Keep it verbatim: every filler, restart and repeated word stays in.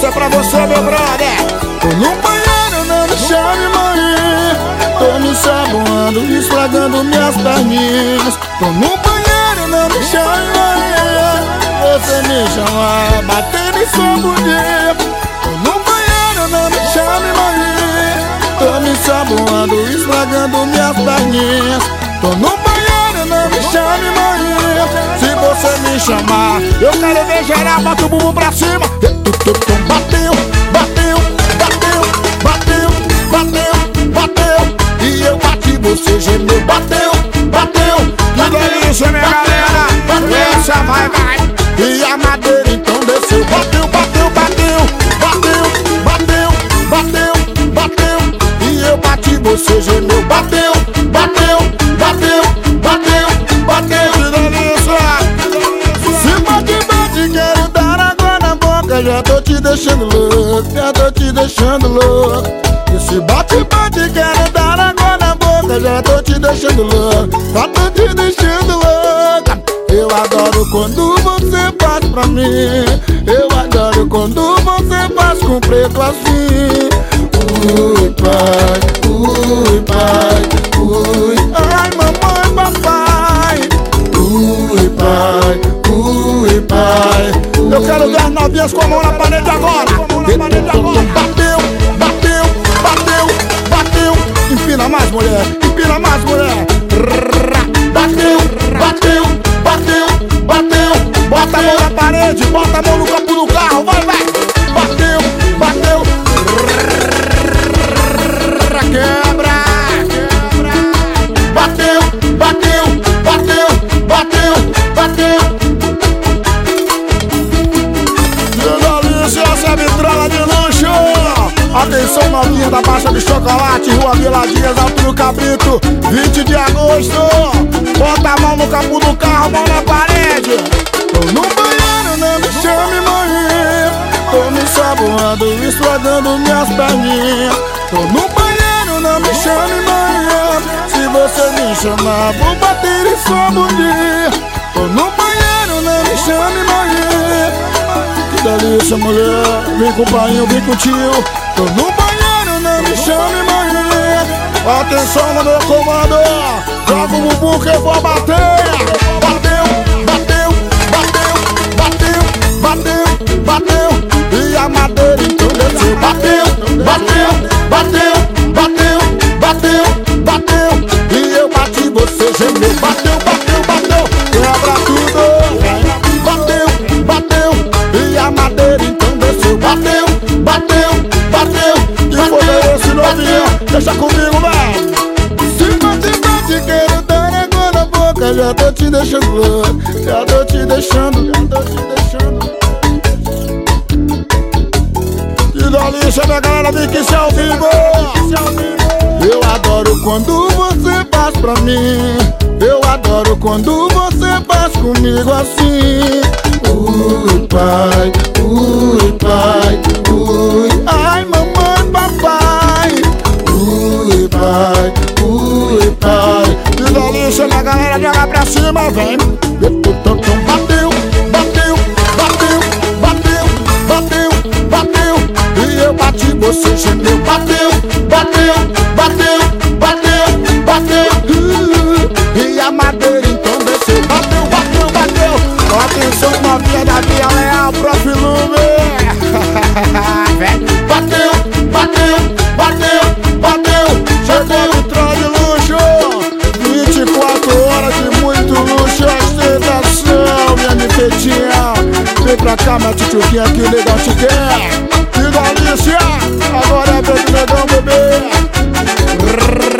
é pra você, meu brother. Tô no banheiro, não me chame mãe. Tô me saboando, esfregando minhas perninhas. Tô no banheiro, não me chame mãe. Você me chama, batendo em sua bundinha. Tô no banheiro, não me chame mãe. Tô me saboando, esfregando minhas perninhas. Tô no banheiro, não me chame mãe. Se você me chamar, Eu quero ver geral, bota o bumbum pra cima. bateu, bateu, bateu, bateu, bateu, bateu. E eu bati, você gemeu, bateu, bateu. Que delícia, minha galera. Essa vai, vai. E a madeira então desceu, bateu, bateu, bateu, bateu, bateu, bateu, bateu. E eu bati, você gemeu, bateu, bateu, bateu, bateu, bateu. Que delícia. Se bate, bate, quero dar água na boca. Já tô te deixando louco, já tô te deixando louco. E se bate, bate, quero dar água na boca. Já tô te deixando louco, já tô te deixando louca. Eu adoro quando você faz pra mim. Eu adoro quando você faz com preto assim. Ui, pai, ui, pai, ui. Ai, mamãe, papai. Ui, pai, ui, pai. Eu quero ver as novinhas com a mão na parede agora. Bateu, bateu, bateu, bateu. Empina mais, mulher. Empina mais, mulher. Bateu, bateu, bateu, bateu. Bota a mão na parede, bota a mão no capô do carro, vai, vai. Bateu, bateu. Quebra, quebra. Bateu, bateu, bateu, bateu, bateu. Que delícia, essa é vitrola de luxo. Atenção, novinha da Baixa de Chocolate, Rua Viladinhas, Alto do Cabrito, vinte de agosto. Bota a mão no capô do carro, mão na parede. Tô no banheiro, não me chame mãe. Tô me saboando, esfregando minhas perninhas. Tô no banheiro, não me chame mãe. Se você me chamar, vou bater em sua bundinha. Tô no banheiro, não me chame mãe. Que delícia, mulher. Vem com o pai, vem com o tio. Tô no banheiro, não me chame mãe. Atenção no meu comando. Joga o bumbum que eu vou bater. Bateu, bateu, bateu, bateu, bateu, bateu. E a madeira então desceu. Bateu, bateu, bateu, bateu, bateu, bateu. E eu bati, você gemeu. Bateu, bateu, bateu. Quebra tudo. Bateu, bateu. E a madeira então desceu. Bateu, bateu, bateu. E foi esse novinho. Deixa comigo, vai. Se bate, bate, quero dar água na boca. Já tô te deixando louco, já tô te deixando, já tô te deixando. Que delícia, minha galera, vem que se ao vivo. Eu adoro quando você faz pra mim. Eu adoro quando você faz comigo assim. Ui, pai, ui, pai, ui. Ai, mamãe, papai. Ui, pai, ui, pai. Que delícia, minha galera, joga pra cima, vem. Bateu, bateu, bateu, bateu, bateu, bateu. E eu bati, você gemeu. Bateu, bateu, bateu, bateu, bateu. E a madeira então desceu. Bateu, bateu, bateu. Atenção, novinha da Via Leal, Profilume. Bateu, bateu, bateu, bateu. Chegou o vitrola de luxo. vinte e quatro horas de muito luxo, ostentação, minha nifetinha. Vem pra cá, minha tchutchuquinha, que legal te quer. Que delícia, agora é bem do negão, bebê.